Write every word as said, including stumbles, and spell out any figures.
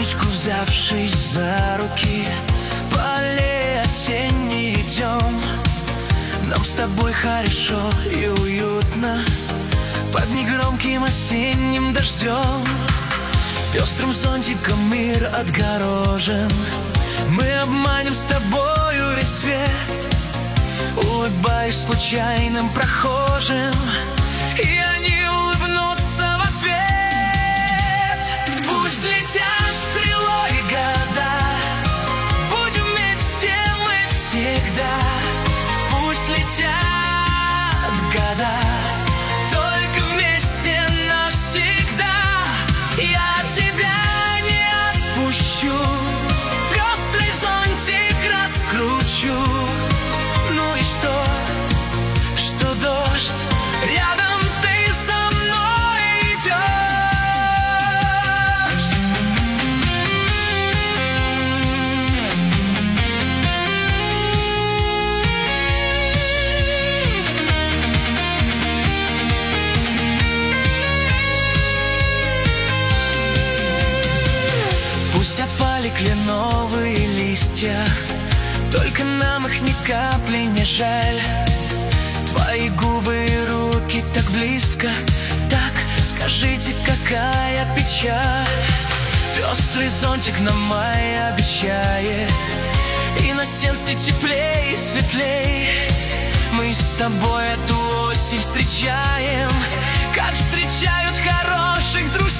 потихонечку взявшись за руки, по аллее осенней идем. Нам с тобой хорошо и уютно под негромким осенним дождем. Пестрым зонтиком мир отгорожен, мы обманем с тобою весь свет, улыбаясь случайным прохожим, и они улыбнутся в ответ. Пусть летят стрелой года, будем вместе мы всегда. Пусть летят года, только вместе навсегда. Я тебя не отпущу, пестрый зонтик раскручу. Ну и что, что дождь, рядом ты со мной идешь. Пусть опали кленовые листья, только нам их ни капли не жаль. Твои губы и руки так близко, так скажите, какая печаль. Пестрый зонтик нам май обещает, и на сердце теплей и светлей. Мы с тобой эту осень встречаем, как встречают хороших друзей.